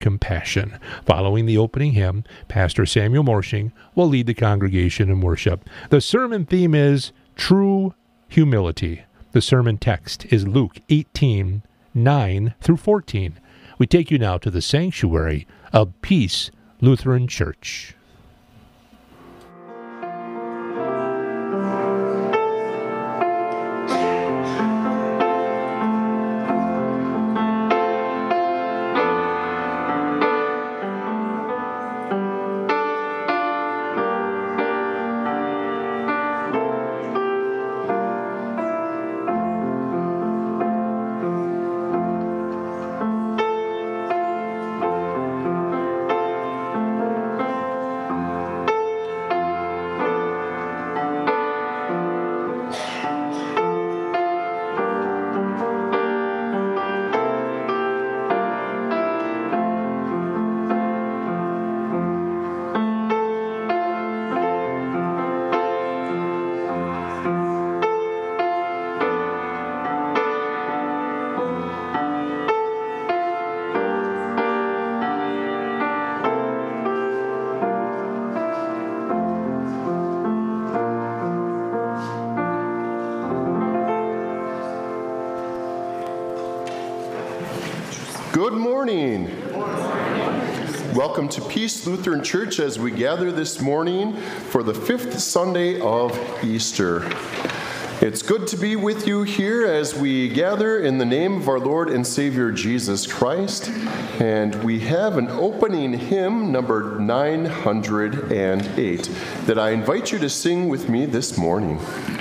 compassion. Following the opening hymn, Pastor Samuel Morshing will lead the congregation in worship. The sermon theme is true humility. The sermon text is Luke 18:9 through 14. We take you now to the sanctuary of Peace Lutheran Church. Good morning. Welcome to Peace Lutheran Church as we gather this morning for the 5th Sunday of Easter. It's good to be with you here as we gather in the name of our Lord and Savior Jesus Christ. And we have an opening hymn, number 908, that I invite you to sing with me this morning.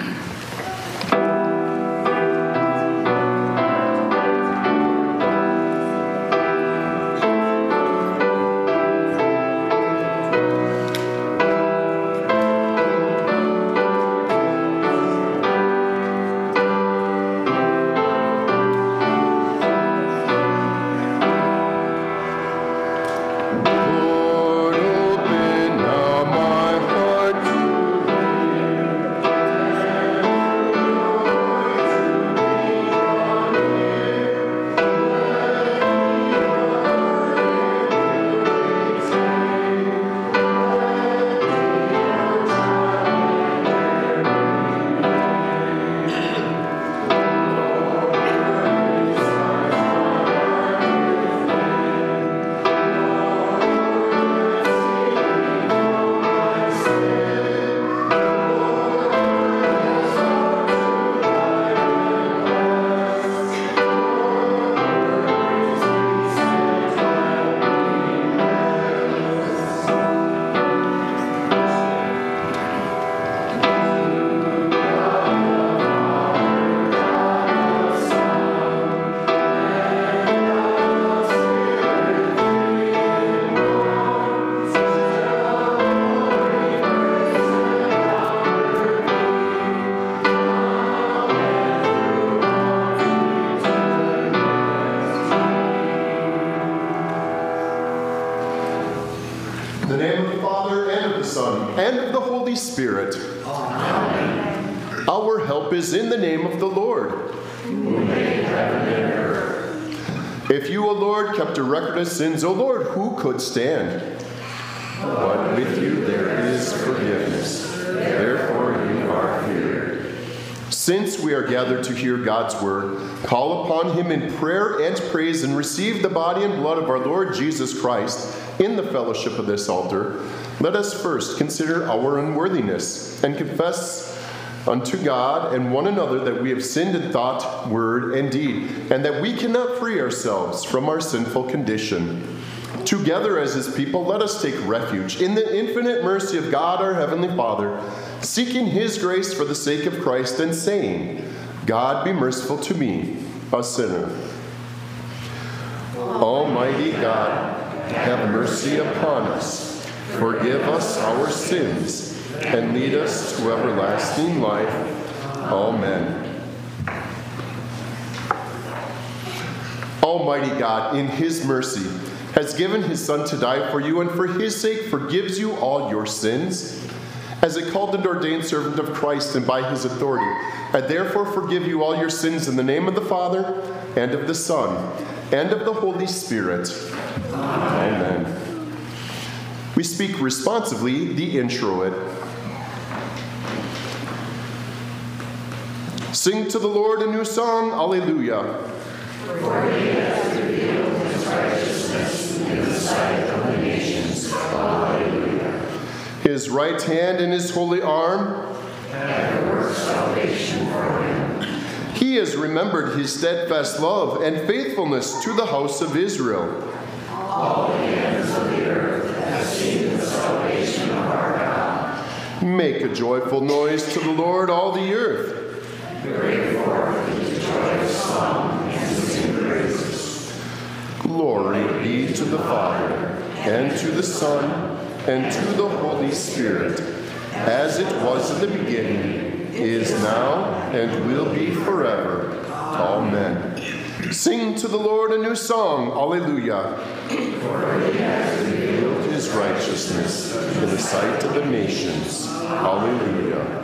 Spirit. Amen. Our help is in the name of the Lord, who made heaven and earth. If you, O Lord, kept a record of sins, O Lord, who could stand? But with you there is forgiveness. Therefore you are feared. Since we are gathered to hear God's word, call upon him in prayer and praise and receive the body and blood of our Lord Jesus Christ in the fellowship of this altar. Let us first consider our unworthiness and confess unto God and one another that we have sinned in thought, word, and deed, and that we cannot free ourselves from our sinful condition. Together as his people, let us take refuge in the infinite mercy of God our Heavenly Father, seeking his grace for the sake of Christ and saying, God be merciful to me, a sinner. Almighty God, have mercy upon us. Forgive us our sins, and lead us to everlasting life. Amen. Almighty God, in his mercy, has given his Son to die for you, and for his sake forgives you all your sins. As a called and ordained servant of Christ and by his authority, I therefore forgive you all your sins in the name of the Father, and of the Son, and of the Holy Spirit. Amen. We speak responsively the introit. Sing to the Lord a new song, Alleluia. For he has revealed his righteousness in the sight of the nations, Alleluia. His right hand and his holy arm have worked salvation for him. He has remembered his steadfast love and faithfulness to the house of Israel. All the ends of the earth have seen the salvation of our God. Make a joyful noise to the Lord, all the earth. Bring forth his joyous song and sing praises. Glory be to the Father, and to the Son, and to the Holy Spirit, as it was in the beginning, is now, and will be forever. Amen. Sing to the Lord a new song, Alleluia. For he has revealed His righteousness in the sight of the nations. Alleluia.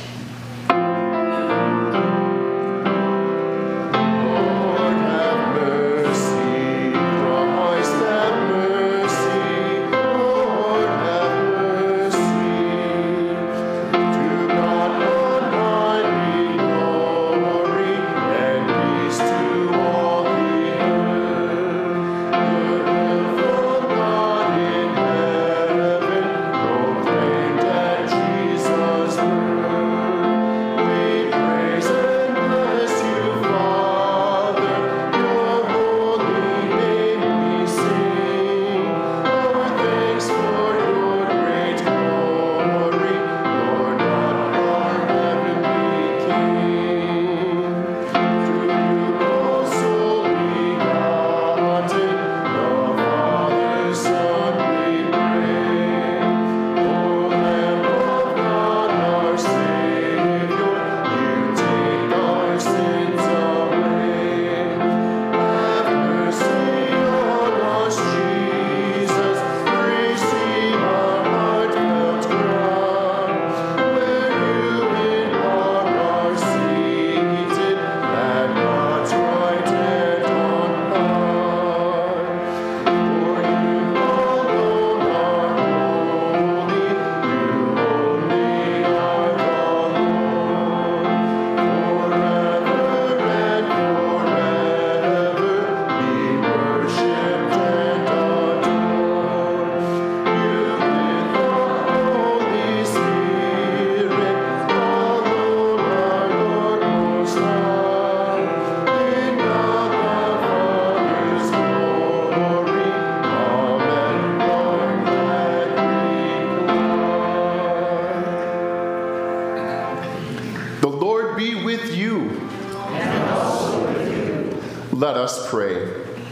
Let us pray.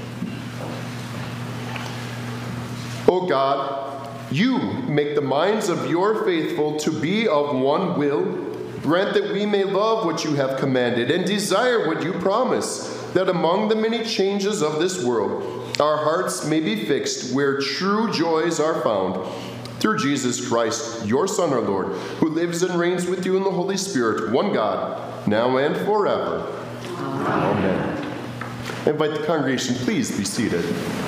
O God, you make the minds of your faithful to be of one will. Grant that we may love what you have commanded and desire what you promise, that among the many changes of this world, our hearts may be fixed where true joys are found. Through Jesus Christ, your Son, our Lord, who lives and reigns with you in the Holy Spirit, one God, now and forever. Amen. I invite the congregation, please be seated.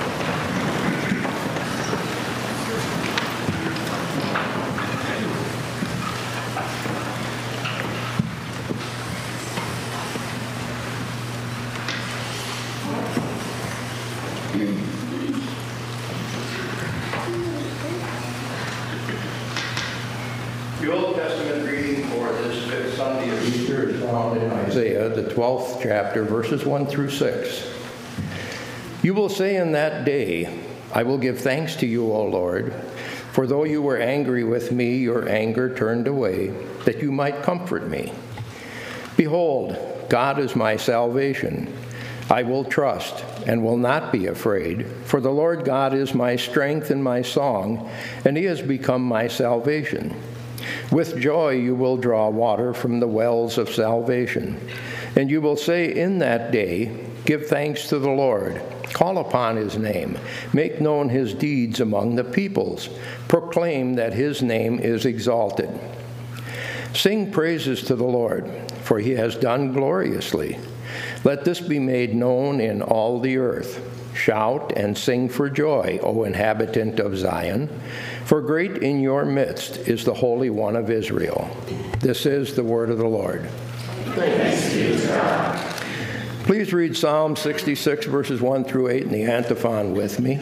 The Old Testament reading for this fifth Sunday of Easter is found in Isaiah, the 12th chapter, verses 1 through 6. You will say in that day, I will give thanks to you, O Lord, for though you were angry with me, your anger turned away, that you might comfort me. Behold, God is my salvation. I will trust and will not be afraid, for the Lord God is my strength and my song, and he has become my salvation. With joy you will draw water from the wells of salvation. And you will say in that day, give thanks to the Lord. Call upon his name. Make known his deeds among the peoples. Proclaim that his name is exalted. Sing praises to the Lord, for he has done gloriously. Let this be made known in all the earth. Shout and sing for joy, O inhabitant of Zion, for great in your midst is the Holy One of Israel. This is the word of the Lord. Thanks be to God. Please read Psalm 66, verses 1 through 8 in the antiphon with me.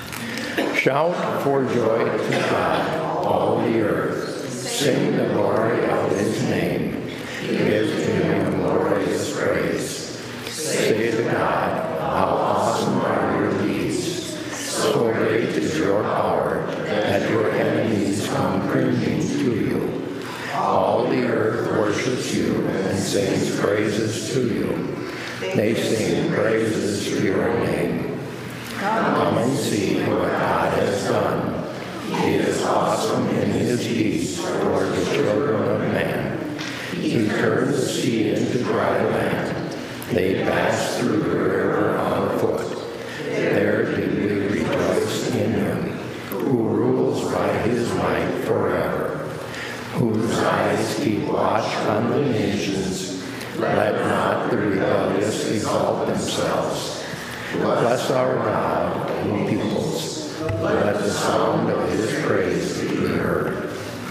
Shout for joy to God, all the earth. Sing the glory of his name. Give to him glorious praise. Say to God, how awesome are your deeds. So great is your power that your enemies come cringing to you. All the earth worships you and sings praises to you. They sing praises to your name. Come and see what God has done. He is awesome in his deeds toward the children of man. He turned the sea into dry land. They passed through the river on foot. There did we rejoice in him, who rules by his might forever, whose eyes keep watch on the nations. Let not the rebellious exalt themselves. Bless our God, you peoples. Let the sound of his praise be heard.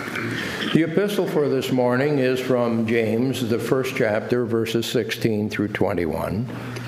The epistle for this morning is from James, the first chapter, verses 16 through 21.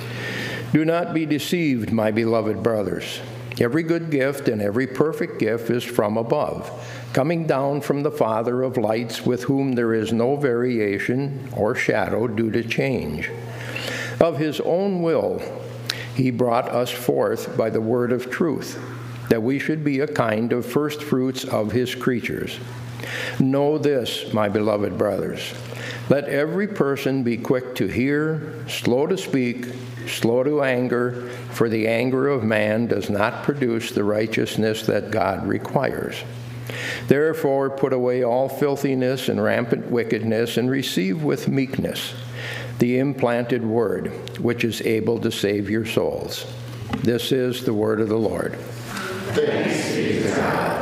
Do not be deceived, my beloved brothers. Every good gift and every perfect gift is from above, coming down from the Father of lights, with whom there is no variation or shadow due to change. Of his own will, he brought us forth by the word of truth, that we should be a kind of first fruits of his creatures. Know this, my beloved brothers. Let every person be quick to hear, slow to speak, slow to anger, for the anger of man does not produce the righteousness that God requires. Therefore, put away all filthiness and rampant wickedness, and receive with meekness the implanted word, which is able to save your souls. This is the word of the Lord. Thanks be to God.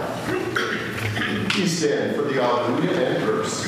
Please stand for the Alleluia and verse.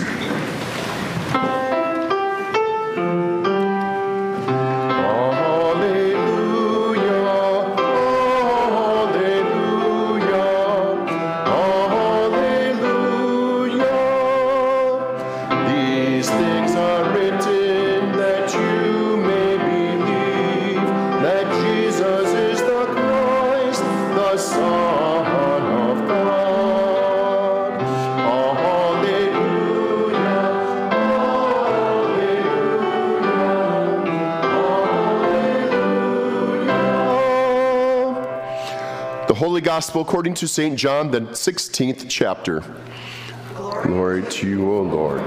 Holy Gospel according to St. John, the 16th chapter. Glory to you, O Lord.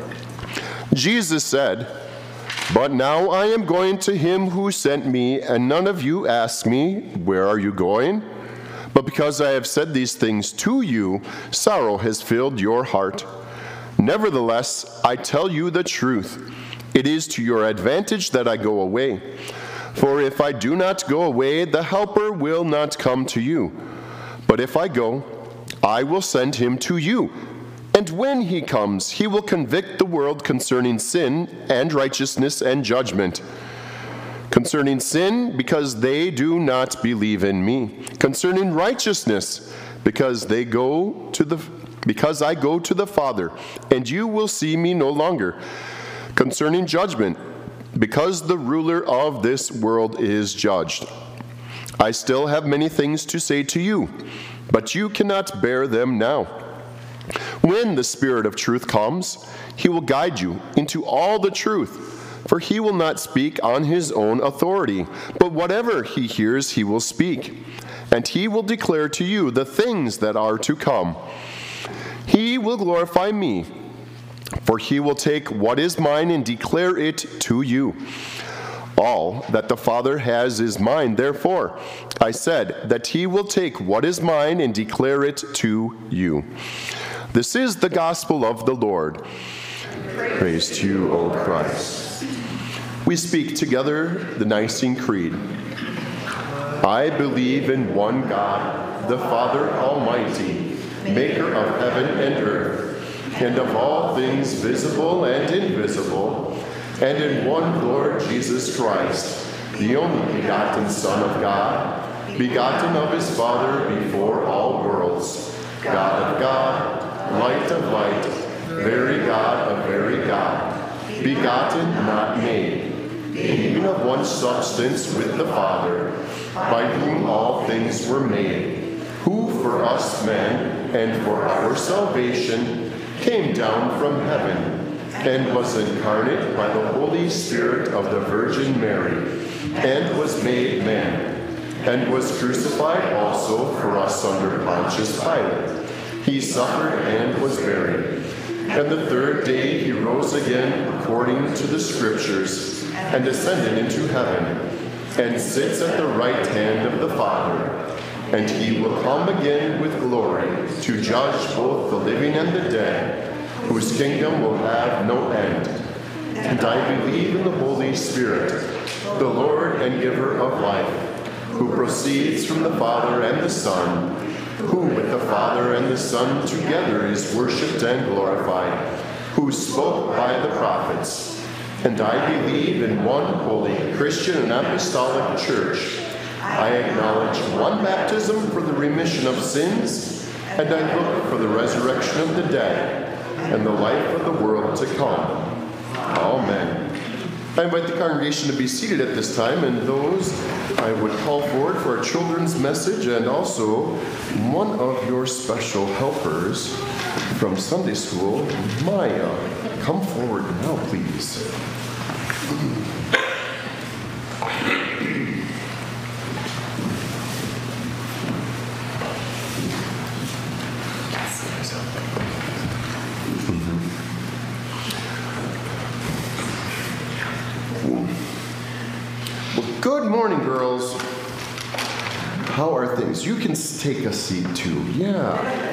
Jesus said, "But now I am going to him who sent me, and none of you ask me, 'Where are you going?' But because I have said these things to you, sorrow has filled your heart. Nevertheless, I tell you the truth. It is to your advantage that I go away. For if I do not go away, the Helper will not come to you. But if I go, I will send him to you. And when he comes, he will convict the world concerning sin and righteousness and judgment. Concerning sin, because they do not believe in me. Concerning righteousness, because I go to the Father, and you will see me no longer. Concerning judgment, because the ruler of this world is judged. I still have many things to say to you, but you cannot bear them now. When the Spirit of truth comes, he will guide you into all the truth, for he will not speak on his own authority, but whatever he hears he will speak, and he will declare to you the things that are to come. He will glorify me, for he will take what is mine and declare it to you. All that the Father has is mine. Therefore, I said that he will take what is mine and declare it to you." This is the gospel of the Lord. Praise to you, O Christ. We speak together the Nicene Creed. I believe in one God, the Father Almighty, maker of heaven and earth, and of all things visible and invisible, and in one Lord Jesus Christ, the only begotten Son of God, begotten of his Father before all worlds, God of God, light of light, very God of very God, begotten, not made, even of one substance with the Father, by whom all things were made, who for us men and for our salvation came down from heaven, and was incarnate by the Holy Spirit of the Virgin Mary, and was made man, and was crucified also for us under Pontius Pilate. He suffered and was buried. And the third day he rose again according to the Scriptures, and ascended into heaven, and sits at the right hand of the Father. And he will come again with glory to judge both the living and the dead, whose kingdom will have no end. And I believe in the Holy Spirit, the Lord and giver of life, who proceeds from the Father and the Son, who with the Father and the Son together is worshipped and glorified, who spoke by the prophets. And I believe in one holy Christian and apostolic church. I acknowledge one baptism for the remission of sins, and I look for the resurrection of the dead and the life of the world to come. Amen. I invite the congregation to be seated at this time, and those I would call forward for a children's message, and also one of your special helpers from Sunday school, Maya. Come forward now, please. Good morning, girls. How are things? You can take a seat too. Yeah.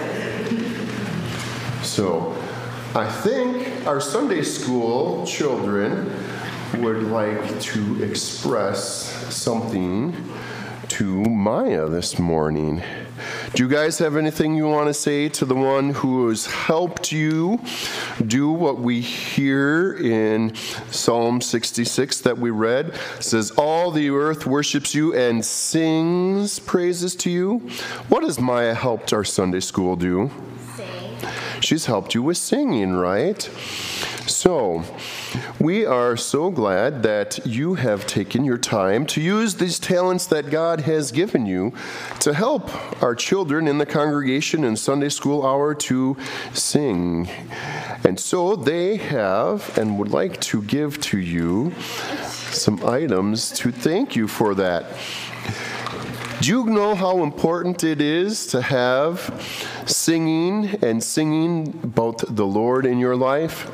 So, I think our Sunday school children would like to express something to Maya this morning. Do you guys have anything you want to say to the one who has helped you do what we hear in Psalm 66 that we read? It says, all the earth worships you and sings praises to you. What has Maya helped our Sunday school do? Sing. She's helped you with singing, right? So, we are so glad that you have taken your time to use these talents that God has given you to help our children in the congregation in Sunday school hour to sing. And so they have and would like to give to you some items to thank you for that. Do you know how important it is to have singing and singing about the Lord in your life?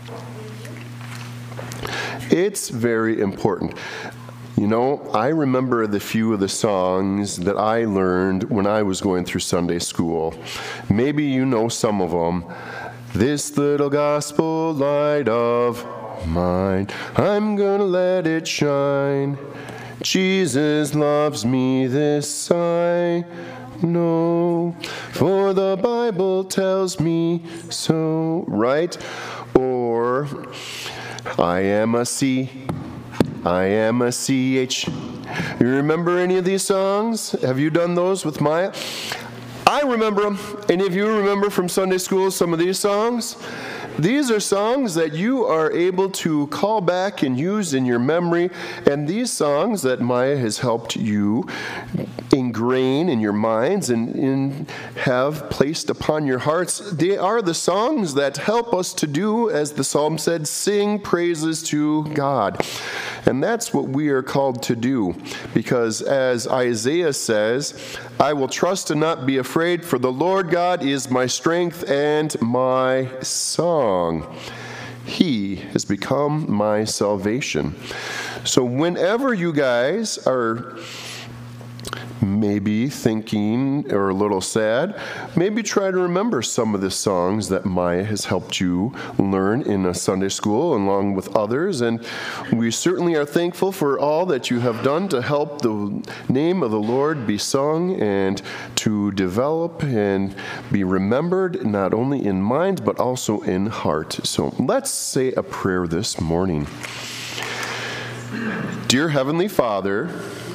It's very important. You know, I remember the few of the songs that I learned when I was going through Sunday school. Maybe you know some of them. This little gospel light of mine, I'm gonna let it shine. Jesus loves me, this I know, for the Bible tells me so, right? Or I am a C, I am a CH. You remember any of these songs? Have you done those with Maya? I remember them. Any of you remember from Sunday school some of these songs? These are songs that you are able to call back and use in your memory, and these songs that Maya has helped you ingrain in your minds and have placed upon your hearts, they are the songs that help us to do, as the psalm said, sing praises to God. And that's what we are called to do, because as Isaiah says, I will trust and not be afraid, for the Lord God is my strength and my song. He has become my salvation. So whenever you guys are maybe thinking or a little sad, maybe try to remember some of the songs that Maya has helped you learn in a Sunday school along with others. And we certainly are thankful for all that you have done to help the name of the Lord be sung and to develop and be remembered not only in mind but also in heart. So let's say a prayer this morning. Dear Heavenly Father,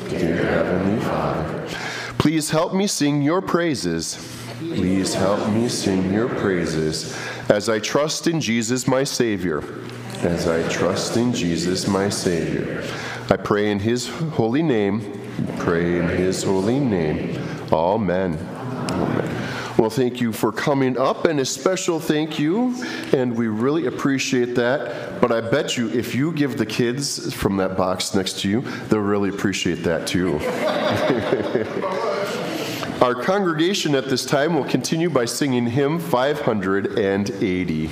please help me sing your praises. Please help me sing your praises as I trust in Jesus, my Savior. As I trust in Jesus, my Savior. I pray in his holy name. Pray in his holy name. Amen. Amen. Well, thank you for coming up, and a special thank you, and we really appreciate that. But I bet you if you give the kids from that box next to you, they'll really appreciate that too. Our congregation at this time will continue by singing hymn 580.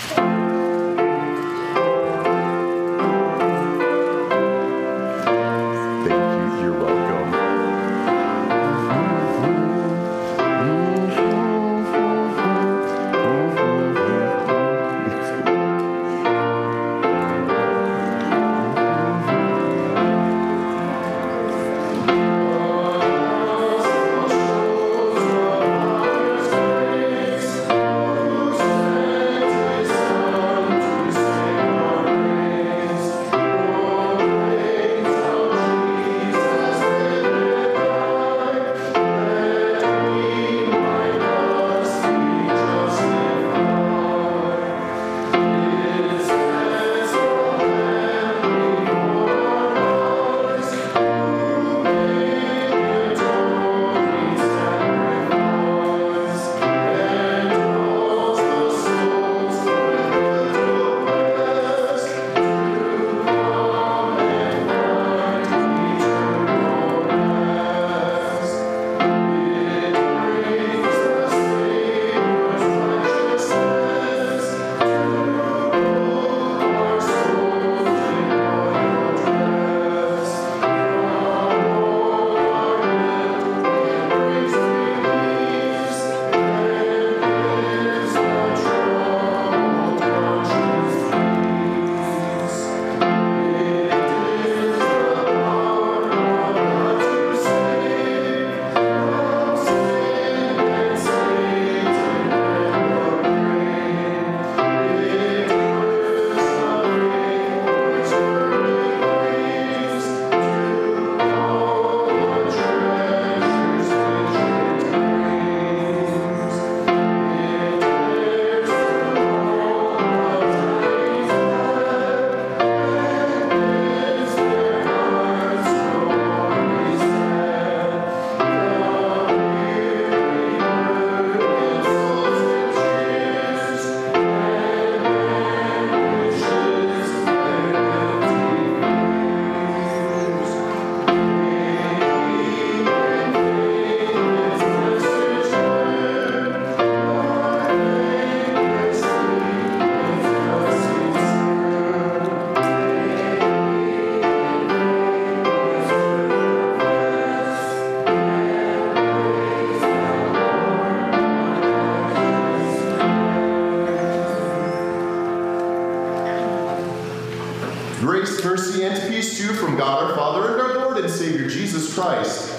Grace, mercy, and peace to you from God our Father and our Lord and Savior Jesus Christ.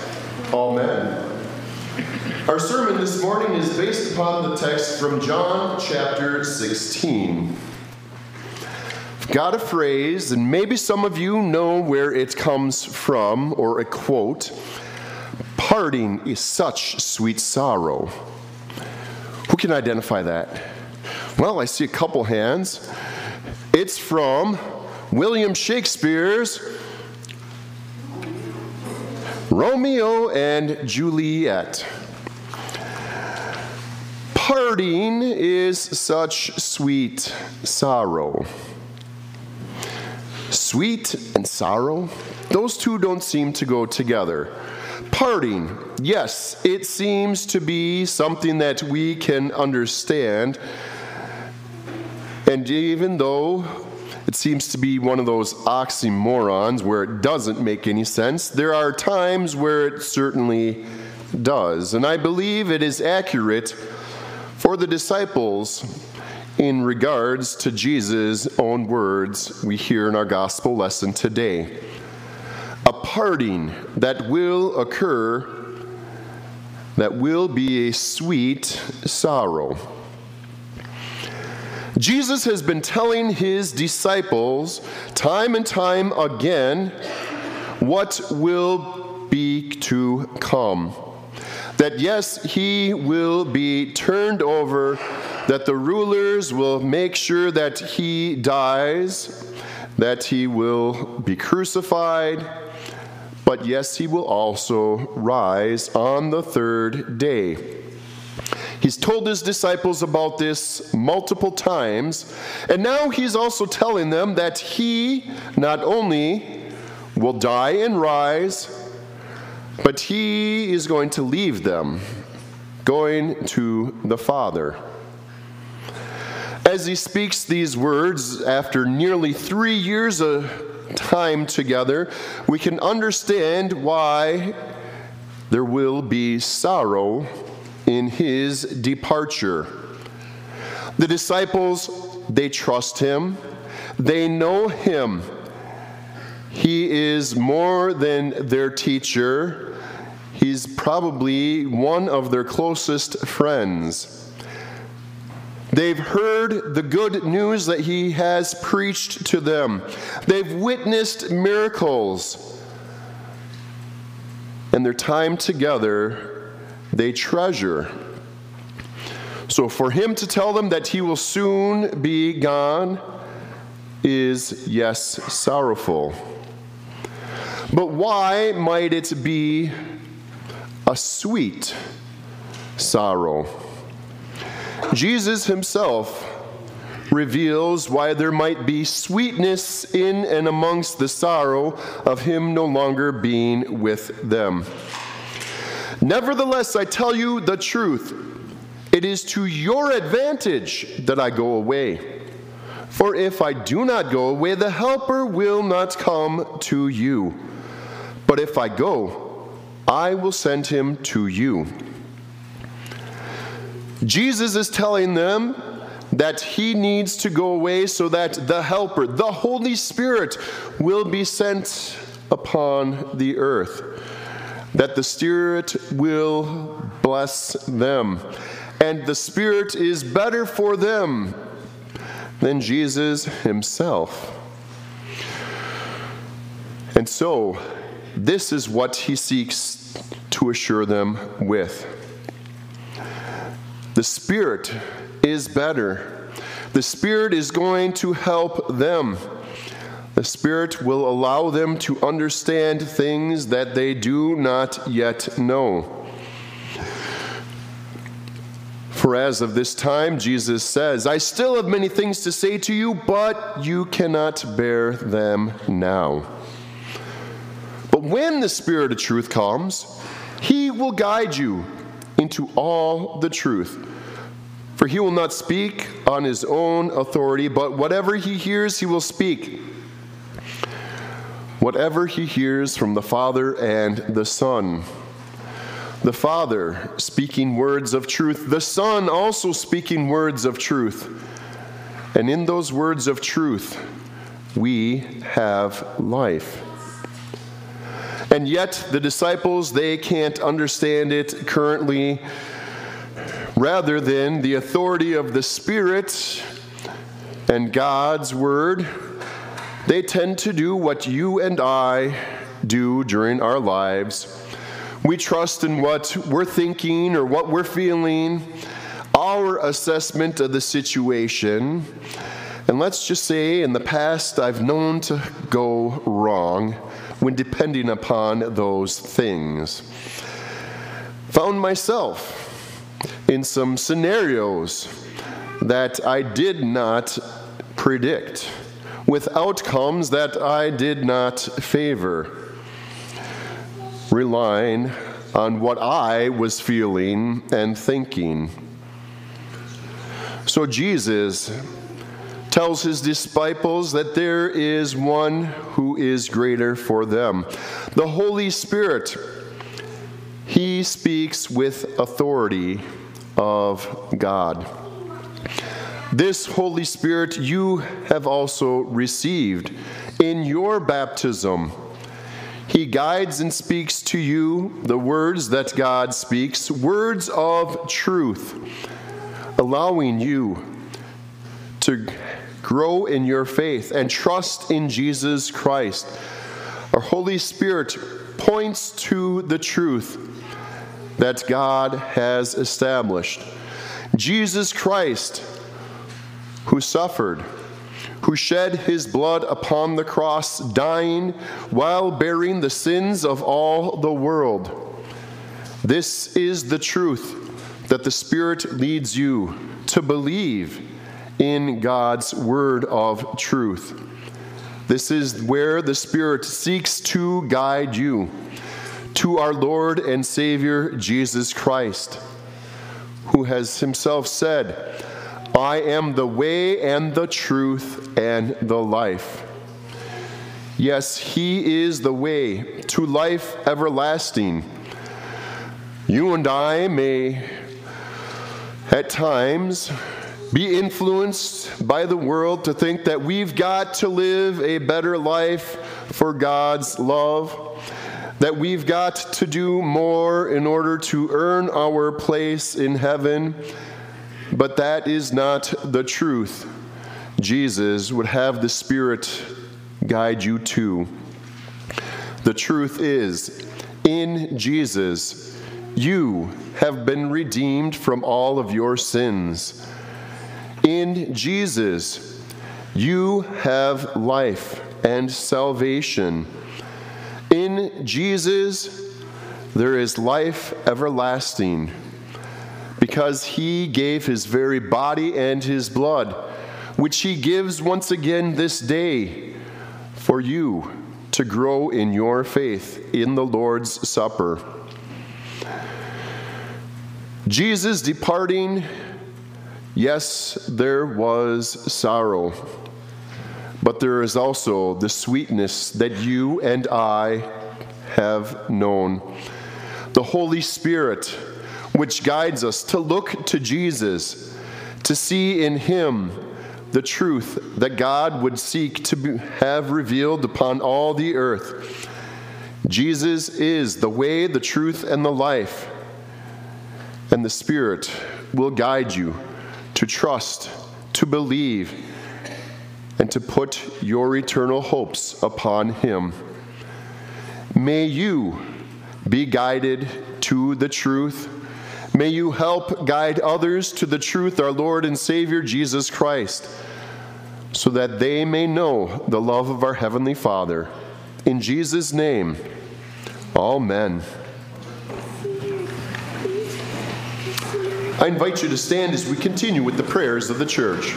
Amen. Our sermon this morning is based upon the text from John chapter 16. I've got a phrase, and maybe some of you know where it comes from, or a quote. Parting is such sweet sorrow. Who can identify that? Well, I see a couple hands. It's from William Shakespeare's Romeo and Juliet. Parting is such sweet sorrow. Sweet and sorrow, those two don't seem to go together. Parting, yes, it seems to be something that we can understand. And even though it seems to be one of those oxymorons where it doesn't make any sense, there are times where it certainly does. And I believe it is accurate for the disciples in regards to Jesus' own words we hear in our gospel lesson today. A parting that will occur, that will be a sweet sorrow. Jesus has been telling his disciples time and time again what will be to come. That yes, he will be turned over, that the rulers will make sure that he dies, that he will be crucified, but yes, he will also rise on the third day. He's told his disciples about this multiple times, and now he's also telling them that he not only will die and rise, but he is going to leave them, going to the Father. As he speaks these words after nearly 3 years of time together, we can understand why there will be sorrow in his departure. The disciples, they trust him. They know him. He is more than their teacher. He's probably one of their closest friends. They've heard the good news that he has preached to them. They've witnessed miracles. And their time together, they treasure. So for him to tell them that he will soon be gone is, yes, sorrowful. But why might it be a sweet sorrow? Jesus himself reveals why there might be sweetness in and amongst the sorrow of him no longer being with them. Nevertheless, I tell you the truth. It is to your advantage that I go away. For if I do not go away, the Helper will not come to you. But if I go, I will send him to you. Jesus is telling them that he needs to go away so that the Helper, the Holy Spirit, will be sent upon the earth. That the Spirit will bless them. And the Spirit is better for them than Jesus himself. And so, this is what he seeks to assure them with. The Spirit is better. The Spirit is going to help them. The Spirit will allow them to understand things that they do not yet know. For as of this time, Jesus says, I still have many things to say to you, but you cannot bear them now. But when the Spirit of truth comes, he will guide you into all the truth. For he will not speak on his own authority, but whatever he hears, he will speak. Whatever he hears from the Father and the Son. The Father speaking words of truth, the Son also speaking words of truth. And in those words of truth, we have life. And yet the disciples, they can't understand it currently. Rather than the authority of the Spirit and God's Word, they tend to do what you and I do during our lives. We trust in what we're thinking or what we're feeling, our assessment of the situation. And let's just say in the past I've known to go wrong when depending upon those things. Found myself in some scenarios that I did not predict, with outcomes that I did not favor, relying on what I was feeling and thinking. So Jesus tells his disciples that there is one who is greater for them. The Holy Spirit, he speaks with authority of God. This Holy Spirit you have also received in your baptism. He guides and speaks to you the words that God speaks, words of truth, allowing you to grow in your faith and trust in Jesus Christ. Our Holy Spirit points to the truth that God has established. Jesus Christ, who suffered, who shed his blood upon the cross, dying while bearing the sins of all the world. This is the truth that the Spirit leads you to believe in God's word of truth. This is where the Spirit seeks to guide you to our Lord and Savior Jesus Christ, who has himself said, I am the way and the truth and the life. Yes, he is the way to life everlasting. You and I may, at times, be influenced by the world to think that we've got to live a better life for God's love, that we've got to do more in order to earn our place in heaven. But that is not the truth Jesus would have the Spirit guide you to. The truth is, in Jesus, you have been redeemed from all of your sins. In Jesus, you have life and salvation. In Jesus, there is life everlasting, because he gave his very body and his blood, which he gives once again this day for you to grow in your faith in the Lord's Supper. Jesus departing, yes, there was sorrow, but there is also the sweetness that you and I have known. The Holy Spirit, which guides us to look to Jesus, to see in him the truth that God would seek to have revealed upon all the earth. Jesus is the way, the truth, and the life. And the Spirit will guide you to trust, to believe, and to put your eternal hopes upon him. May you be guided to the truth. May you help guide others to the truth, our Lord and Savior Jesus Christ, so that they may know the love of our Heavenly Father. In Jesus' name, amen. I invite you to stand as we continue with the prayers of the church.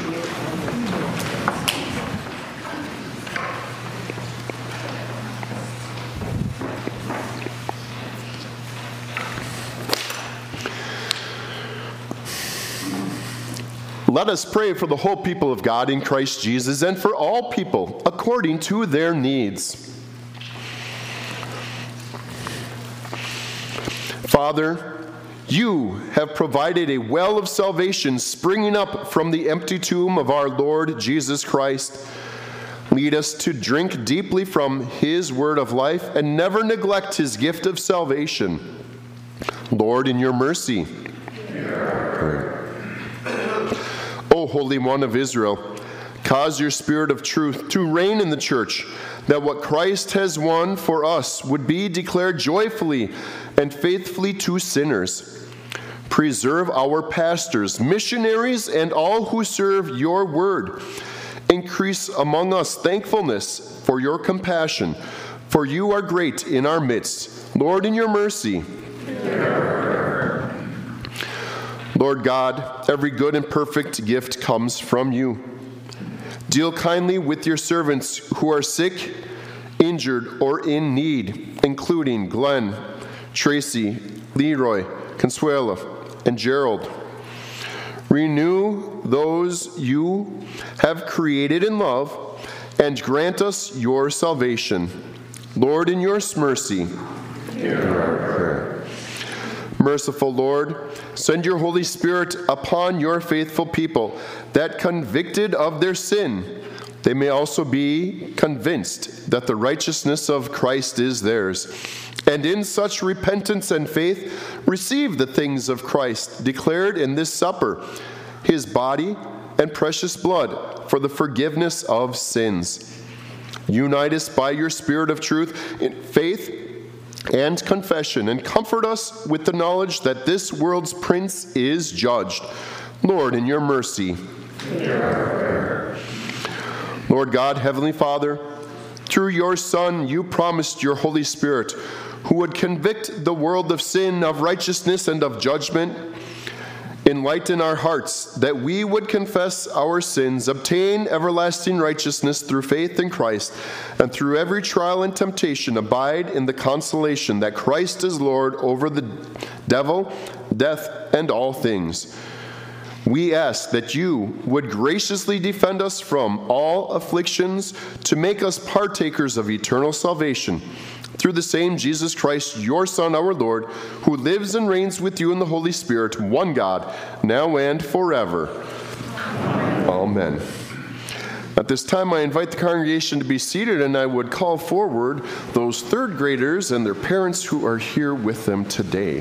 Let us pray for the whole people of God in Christ Jesus and for all people according to their needs. Father, you have provided a well of salvation springing up from the empty tomb of our Lord Jesus Christ. Lead us to drink deeply from his word of life and never neglect his gift of salvation. Lord, in your mercy. O Holy One of Israel, cause your Spirit of truth to reign in the church, that what Christ has won for us would be declared joyfully and faithfully to sinners. Preserve our pastors, missionaries, and all who serve your word. Increase among us thankfulness for your compassion, for you are great in our midst. Lord, in your mercy. Lord God, every good and perfect gift comes from you. Deal kindly with your servants who are sick, injured, or in need, including Glenn, Tracy, Leroy, Consuelo, and Gerald. Renew those you have created in love, and grant us your salvation. Lord, in your mercy. Hear our prayer. Merciful Lord, send your Holy Spirit upon your faithful people, that convicted of their sin, they may also be convinced that the righteousness of Christ is theirs. And in such repentance and faith, receive the things of Christ declared in this supper, his body and precious blood for the forgiveness of sins. Unite us by your Spirit of truth in faith and confession, and comfort us with the knowledge that this world's prince is judged. Lord, in your mercy. Lord God, Heavenly Father, through your Son, you promised your Holy Spirit, who would convict the world of sin, of righteousness, and of judgment. Enlighten our hearts, that we would confess our sins, obtain everlasting righteousness through faith in Christ, and through every trial and temptation abide in the consolation that Christ is Lord over the devil, death, and all things. We ask that you would graciously defend us from all afflictions, to make us partakers of eternal salvation, through the same Jesus Christ, your Son, our Lord, who lives and reigns with you in the Holy Spirit, one God, now and forever. Amen. At this time, I invite the congregation to be seated, and I would call forward those third graders and their parents who are here with them today.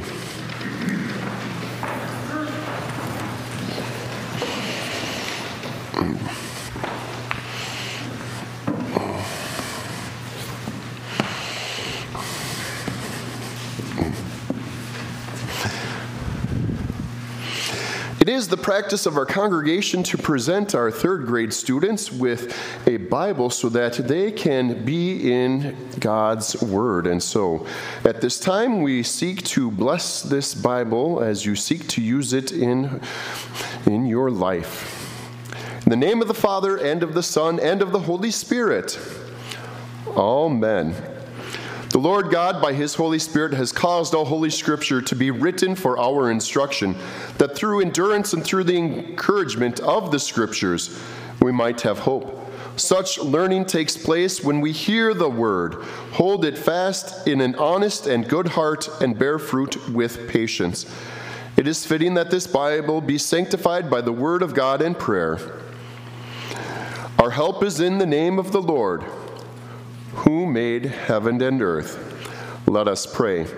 It is the practice of our congregation to present our third grade students with a Bible so that they can be in God's Word. And so at this time, we seek to bless this Bible as you seek to use it in your life. In the name of the Father, and of the Son, and of the Holy Spirit. Amen. The Lord God, by his Holy Spirit, has caused all Holy Scripture to be written for our instruction, that through endurance and through the encouragement of the Scriptures, we might have hope. Such learning takes place when we hear the Word, hold it fast in an honest and good heart, and bear fruit with patience. It is fitting that this Bible be sanctified by the Word of God and prayer. Our help is in the name of the Lord, who made heaven and earth. Let us pray.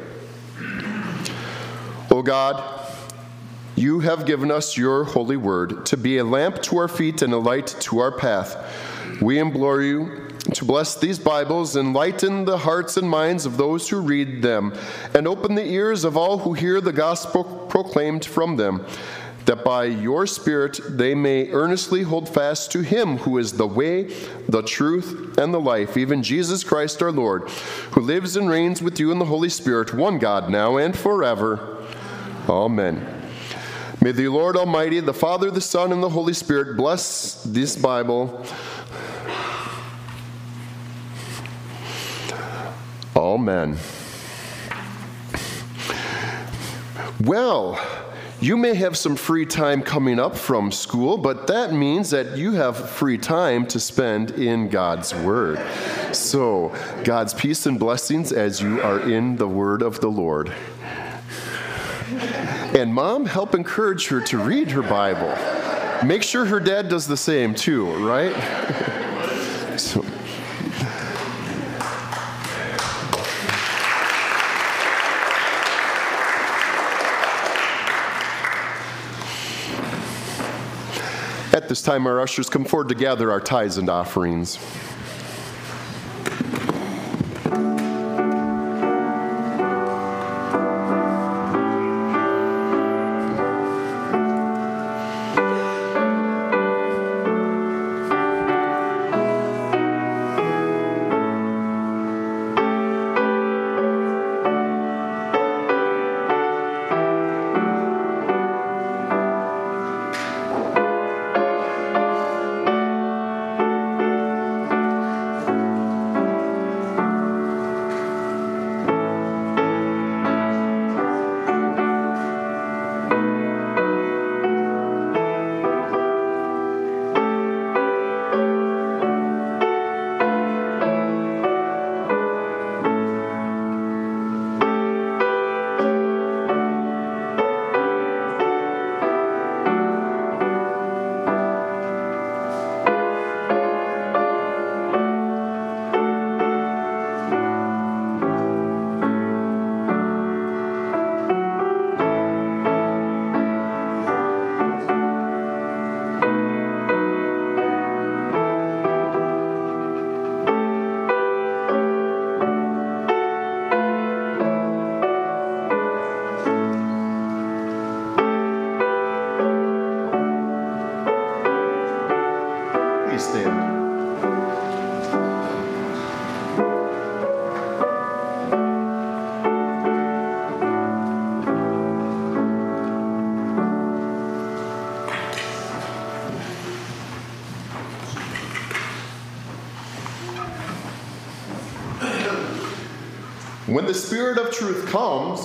O God, you have given us your holy word to be a lamp to our feet and a light to our path. We implore you to bless these Bibles, enlighten the hearts and minds of those who read them, and open the ears of all who hear the gospel proclaimed from them, that by your Spirit they may earnestly hold fast to him who is the way, the truth, and the life, even Jesus Christ our Lord, who lives and reigns with you in the Holy Spirit, one God, now and forever. Amen. May the Lord Almighty, the Father, the Son, and the Holy Spirit bless this Bible. Amen. Well, you may have some free time coming up from school, but that means that you have free time to spend in God's Word. So, God's peace and blessings as you are in the Word of the Lord. And Mom, help encourage her to read her Bible. Make sure her dad does the same too, right? So. At this time, our ushers come forward to gather our tithes and offerings. When the Spirit of truth comes,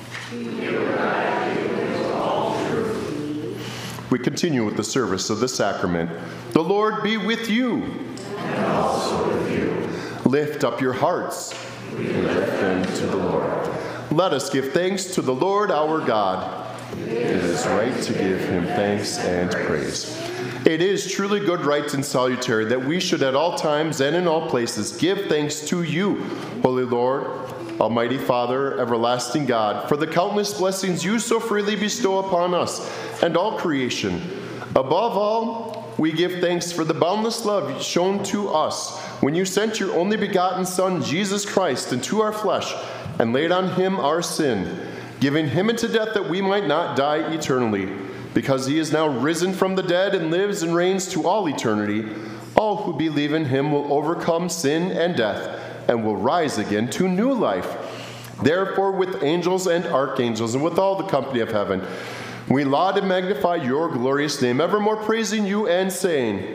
we continue with the service of the sacrament. The Lord be with you. And also with you. Lift up your hearts. We lift them to the Lord. Let us give thanks to the Lord our God. It is right to give him thanks and praise. It is truly good, right, and salutary that we should at all times and in all places give thanks to you, Holy Lord, Almighty Father, everlasting God, for the countless blessings you so freely bestow upon us and all creation. Above all, we give thanks for the boundless love shown to us when you sent your only begotten Son, Jesus Christ, into our flesh and laid on him our sin, giving him into death that we might not die eternally. Because he is now risen from the dead and lives and reigns to all eternity, all who believe in him will overcome sin and death and will rise again to new life. Therefore, with angels and archangels and with all the company of heaven, we laud and magnify your glorious name, evermore praising you and saying,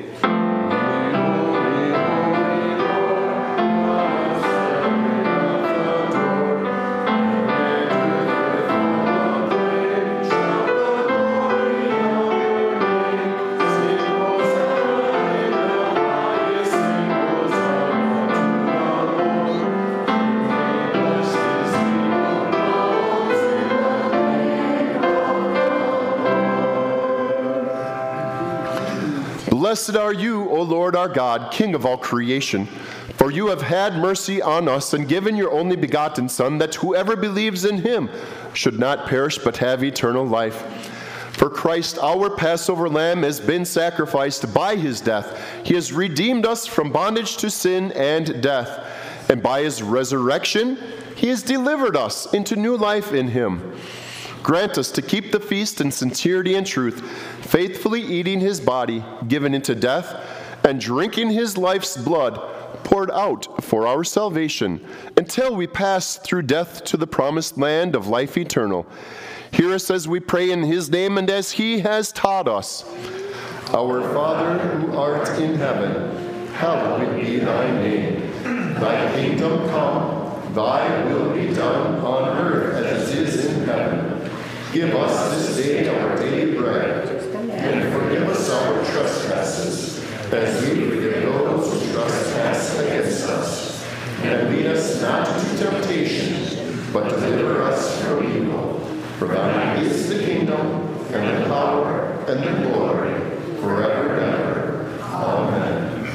Blessed are you, O Lord our God, King of all creation, for you have had mercy on us and given your only begotten Son, that whoever believes in him should not perish but have eternal life. For Christ, our Passover lamb, has been sacrificed by his death. He has redeemed us from bondage to sin and death, and by his resurrection he has delivered us into new life in him. Grant us to keep the feast in sincerity and truth, faithfully eating his body, given into death, and drinking his life's blood, poured out for our salvation, until we pass through death to the promised land of life eternal. Hear us as we pray in his name and as he has taught us. Our Father, who art in heaven, hallowed be thy name. Thy kingdom come, thy will be done on earth as it is in heaven. Give us this day our daily bread, and forgive us our trespasses, as we forgive those who trespass against us. And lead us not into temptation, but deliver us from evil. For thine is the kingdom, and the power, and the glory, forever and ever. Amen.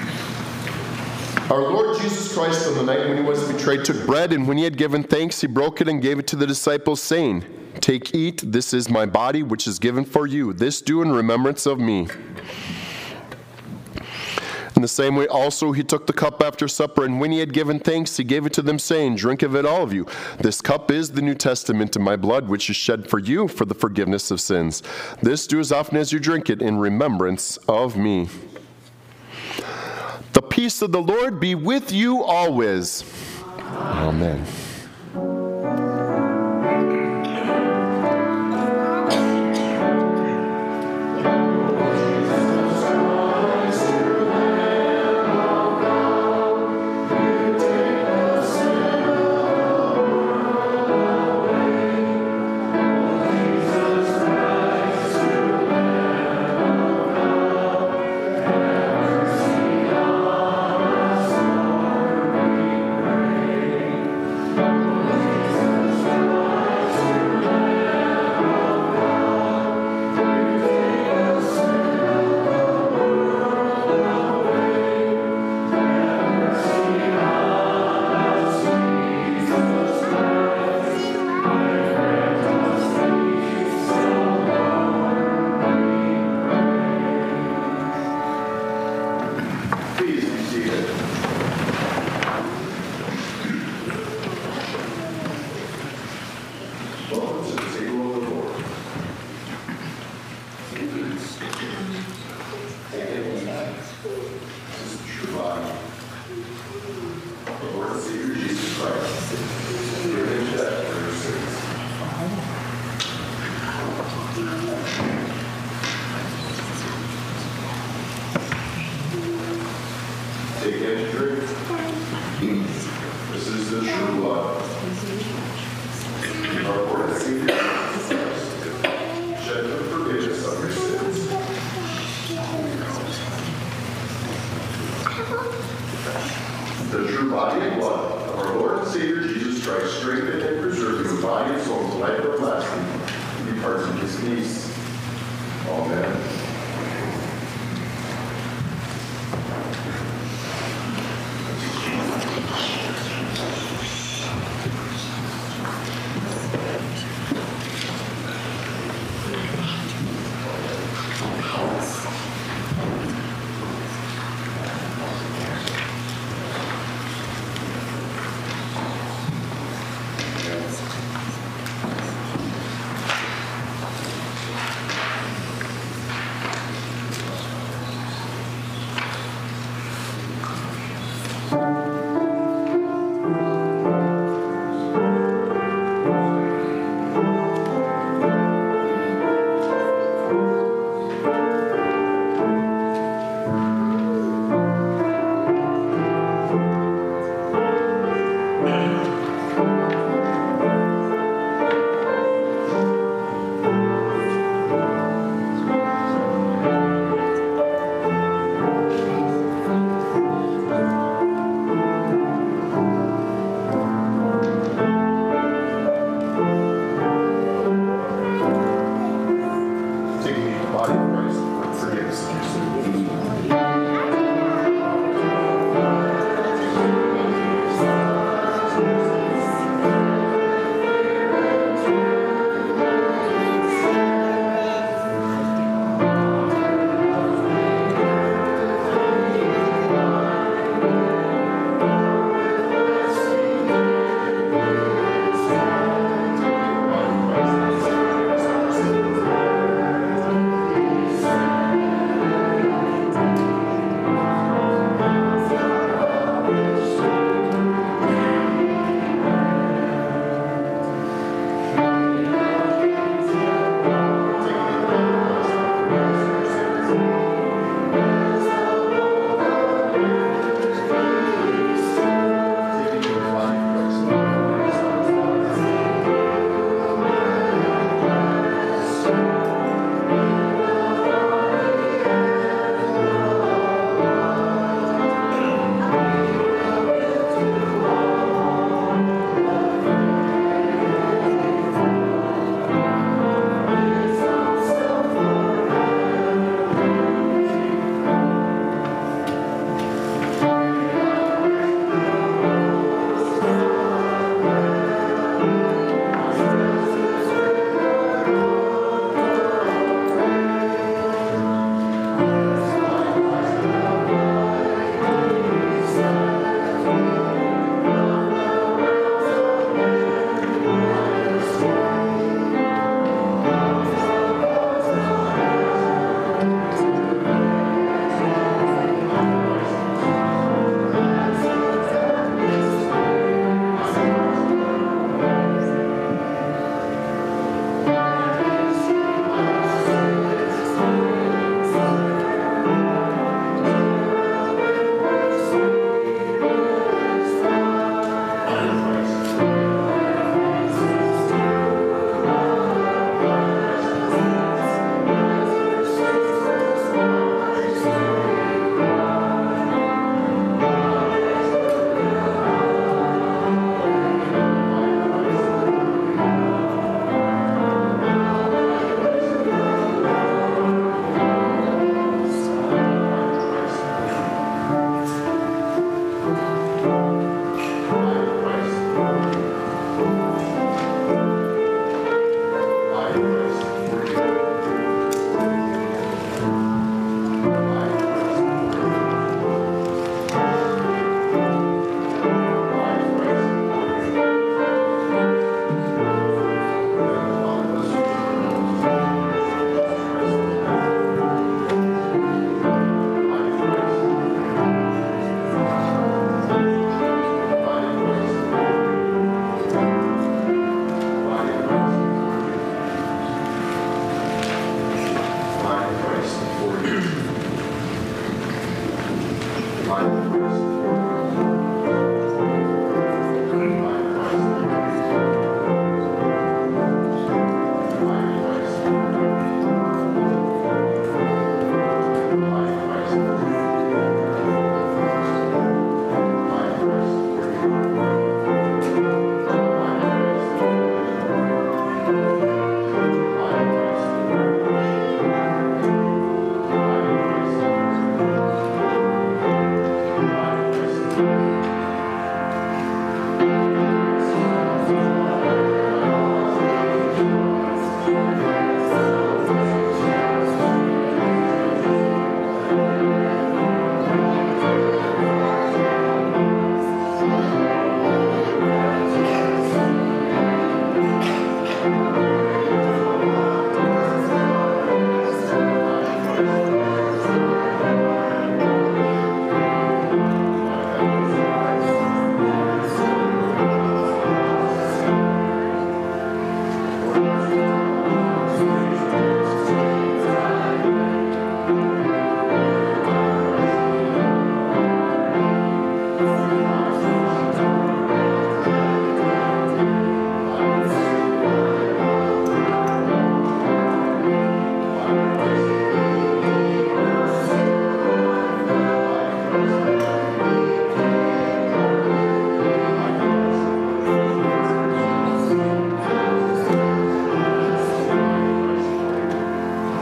Our Lord Jesus Christ, on the night when he was betrayed, took bread, and when he had given thanks, he broke it and gave it to the disciples, saying, Take, eat, this is my body, which is given for you. This do in remembrance of me. In the same way also he took the cup after supper, and when he had given thanks, he gave it to them, saying, Drink of it, all of you. This cup is the New Testament in my blood, which is shed for you for the forgiveness of sins. This do as often as you drink it in remembrance of me. The peace of the Lord be with you always. Amen. Christ strengthen and preserve you in body and soul to life everlasting, and depart in his peace. Amen.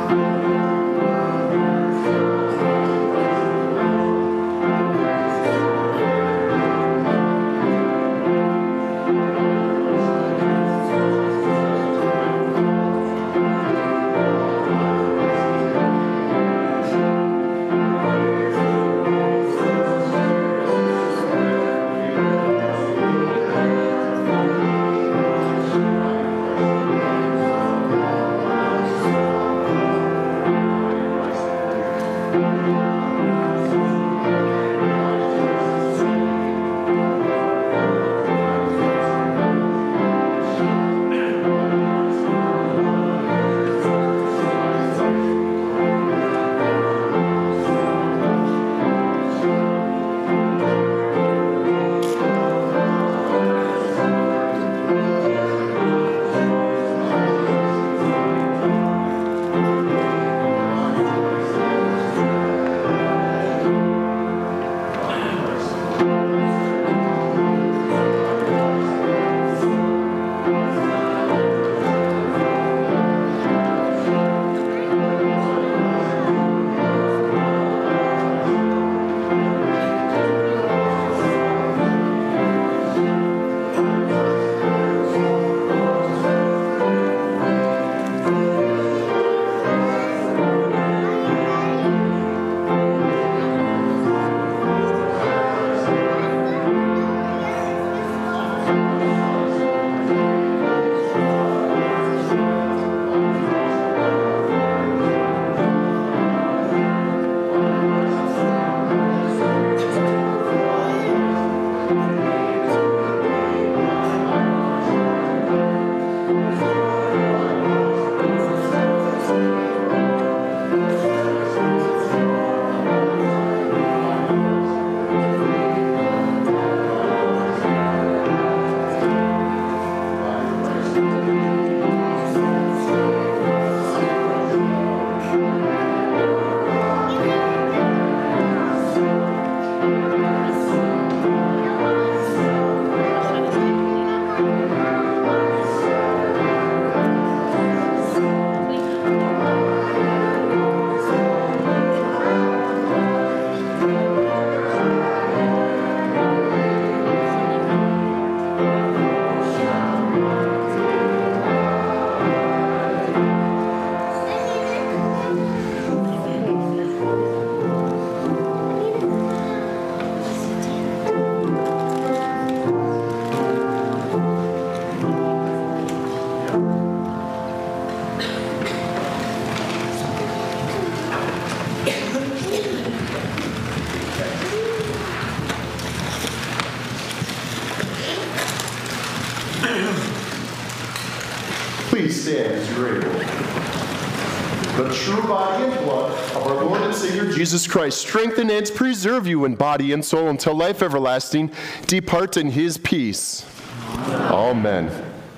Please stand as you're able. The true body and blood of our Lord and Savior Jesus Christ strengthen and preserve you in body and soul until life everlasting. Depart in his peace. Amen.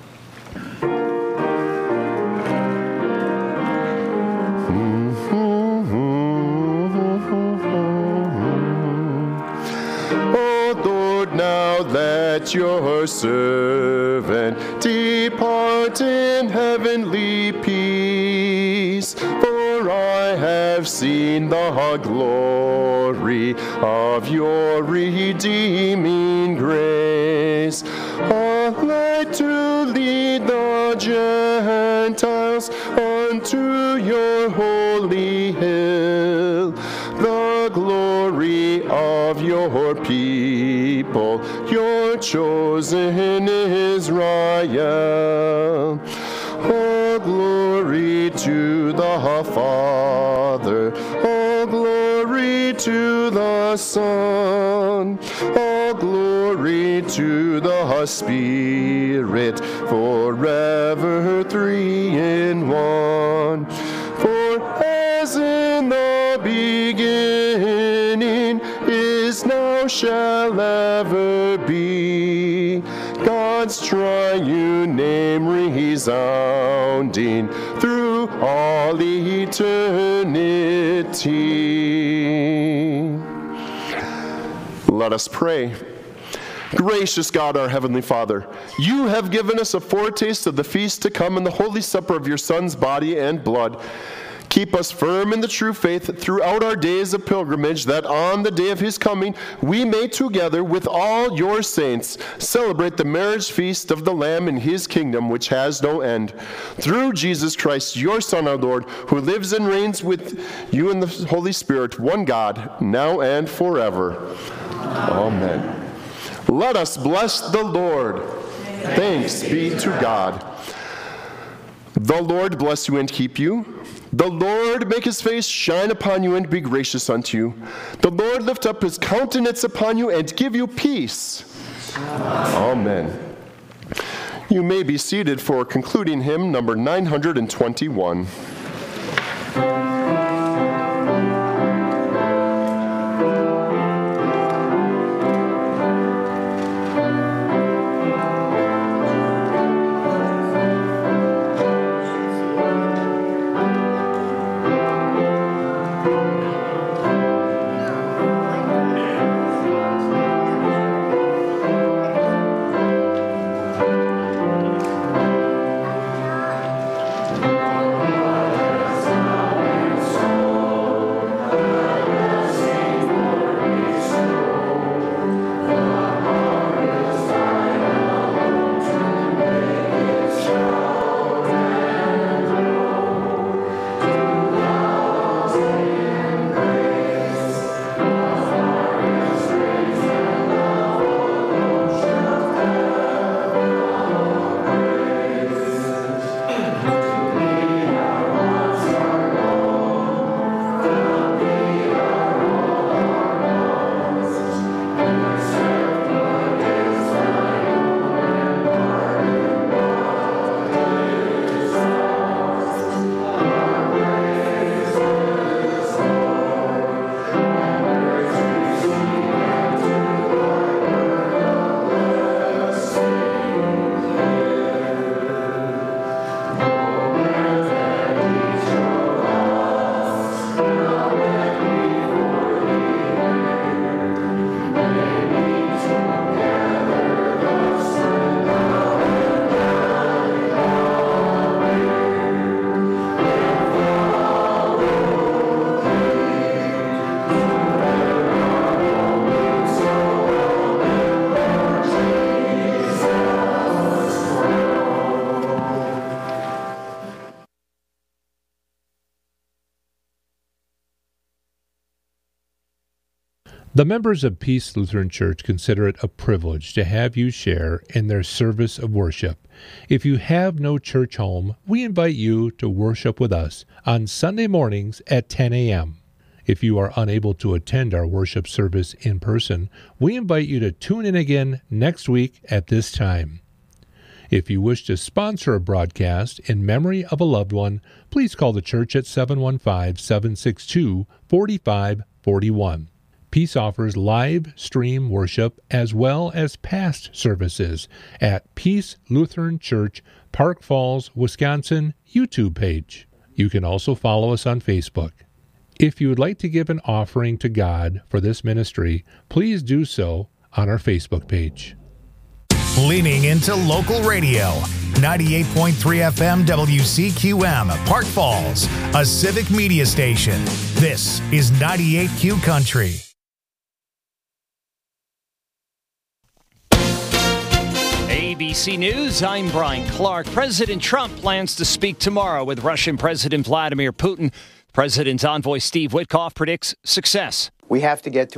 Oh Lord, now let your servant depart in heavenly peace. For I have seen the glory of your redeeming grace. A light to lead the Gentiles unto your holy hill. The glory of your people, your chosen Israel. Oh, glory to the Father. Oh, glory to the Son. Oh, glory to the Spirit, forever three in one. For as in the beginning, is now, shall ever be, God's triune name resounding through all eternity. Let us pray. Gracious God, our Heavenly Father, you have given us a foretaste of the feast to come in the Holy Supper of your Son's body and blood. Keep Keep us firm in the true faith throughout our days of pilgrimage, that on the day of his coming we may together with all your saints celebrate the marriage feast of the Lamb in his kingdom, which has no end. Through Jesus Christ, your Son, our Lord, who lives and reigns with you in the Holy Spirit, one God, now and forever. Amen. Let us bless the Lord. Thanks be to God. The Lord bless you and keep you. The Lord make his face shine upon you and be gracious unto you. The Lord lift up his countenance upon you and give you peace. Amen. You may be seated for concluding hymn number 921. The members of Peace Lutheran Church consider it a privilege to have you share in their service of worship. If you have no church home, we invite you to worship with us on Sunday mornings at 10 a.m. If you are unable to attend our worship service in person, we invite you to tune in again next week at this time. If you wish to sponsor a broadcast in memory of a loved one, please call the church at 715-762-4541. Peace offers live stream worship as well as past services at Peace Lutheran Church, Park Falls, Wisconsin YouTube page. You can also follow us on Facebook. If you would like to give an offering to God for this ministry, please do so on our Facebook page. Leaning into local radio, 98.3 FM WCQM, Park Falls, a civic media station. This is 98Q Country. ABC News, I'm Brian Clark. President Trump plans to speak tomorrow with Russian President Vladimir Putin. President's envoy Steve Witkoff predicts success. We have to get to